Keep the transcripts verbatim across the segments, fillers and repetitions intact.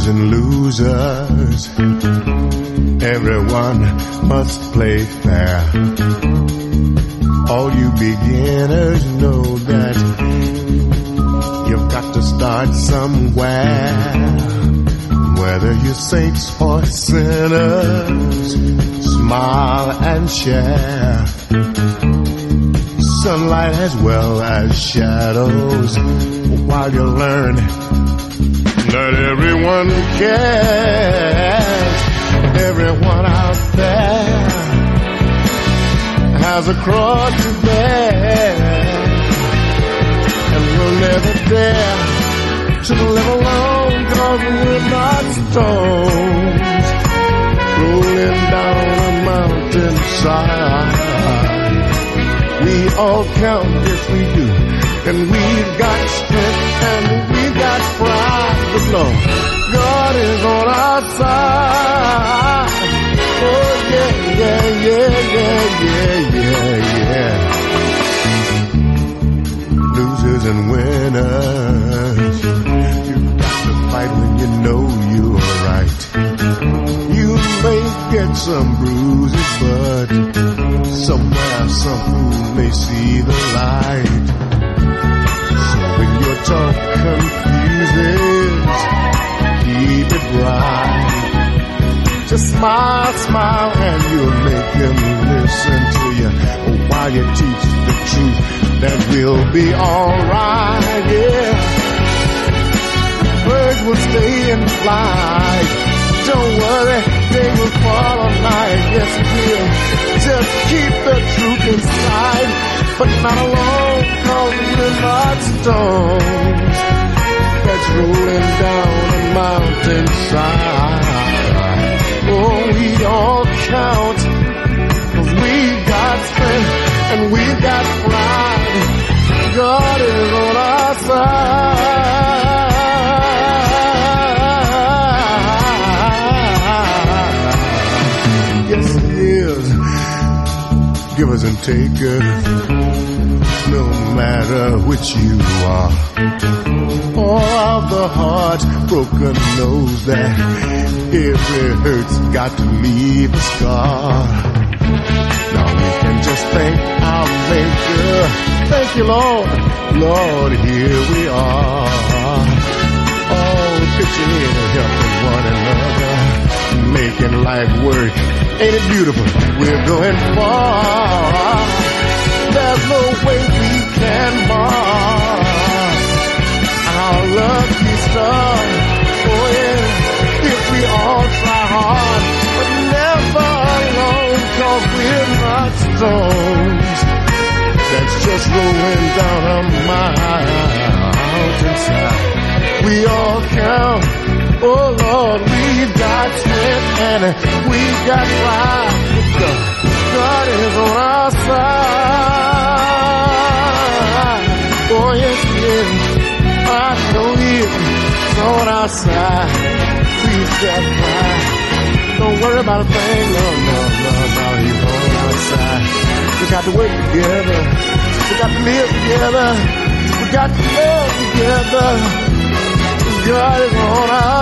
and losers, everyone must play fair. All you beginners know that you've got to start somewhere. Whether you're saints or sinners, smile and share. Sunlight as well as shadows, while you learn that everyone cares. Everyone out there has a cross to bear, and we'll never dare to live alone, 'cause we're not stones rolling down a mountainside. We all count, yes we do, and we've got strength and we've got pride. But Lord, God is on our side. Oh yeah, yeah, yeah, yeah, yeah, yeah, yeah. Losers and winners, you've got to fight when you know you're right. You may get some bruises, but somewhere some fool may see the light. So when your talk confuses, keep it right. Just smile, smile, and you'll make him listen to you while you teach the truth that we'll be alright, yeah. Birds will stay and fly. Don't worry, they will fall on night. Yes, it will. Just keep the truth inside, but not alone, 'cause we're not stones that's rolling down a mountainside. Oh, we all count, 'cause we got strength and we got pride. God is on our side. Yes, He is. Givers and takers, no matter which you are. All of the hearts broken knows that every hurt's got to leave a scar. Now we can just thank our Maker. Thank you, Lord. Lord, here we are. All pitching in and helping one another, making life work. Ain't it beautiful? We're going far. There's no way we can mar our lucky star. Oh yeah, if we all try hard, but never alone, 'cause we're not stones that's just rolling down a mountainside. We all count, oh Lord, we've got strength and we've got pride. God is on our side. Oh yes, He is. I know He is on our side. We've got pride. Don't worry about a thing, no, no, no, no. He's on our side. We got to work together. We got to live together. We got to love together. God is on our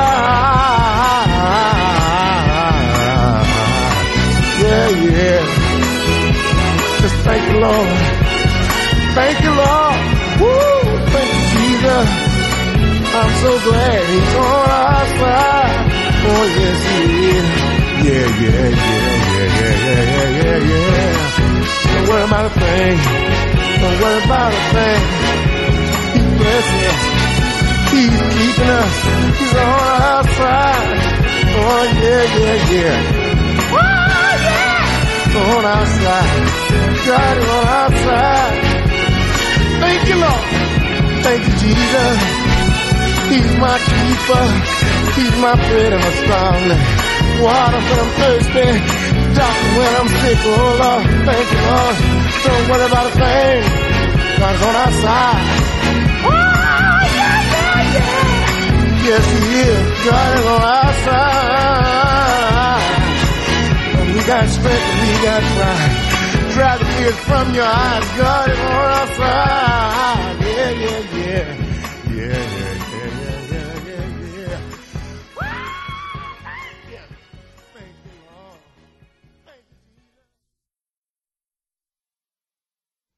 side. Yeah, yeah. Just thank you, Lord. Thank you, Lord. Woo! Thank you, Jesus. I'm so glad He's on our side. Oh, yes, He is. Yeah, yeah, yeah, yeah, yeah, yeah, yeah, yeah. Don't worry about a thing. Don't worry about a thing. He's blessing us. He's keeping us. He's on our side. Oh, yeah, yeah, yeah. Oh, yeah. On our side. God is on our side. Thank you, Lord. Thank you, Jesus. He's my keeper. He's my bread and my strong water when I'm thirsty. Doctor when I'm sick. Oh, Lord. Thank you, Lord. Don't worry about a thing. God's on our side. Yes, He is. God is on our side. And we got strength and we got pride. Drive the tears from your eyes. God is on our side.